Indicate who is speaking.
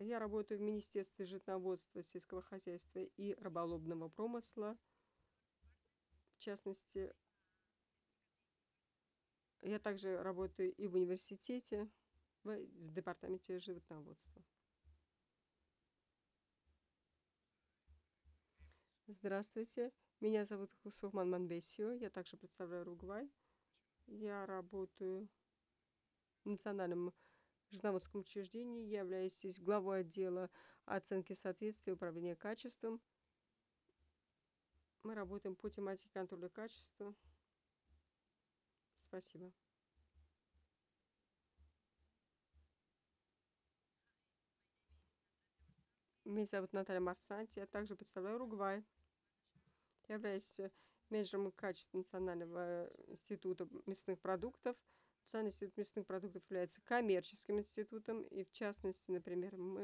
Speaker 1: Я работаю в Министерстве животноводства, сельского хозяйства и рыболовного промысла. В частности, я также работаю и в университете, в департаменте животноводства. Здравствуйте, меня зовут Хусухман Манбесио, я также представляю Уругвай. Я работаю в Национальном животноводском учреждении, я являюсь здесь главой отдела оценки соответствия и управления качеством. Мы работаем по тематике контроля качества. Спасибо. Меня зовут Наталья Марсанти, я также представляю Уругвай. Я являюсь менеджером качества Национального института мясных продуктов. Национальный институт мясных продуктов является коммерческим институтом, и в частности, например, мы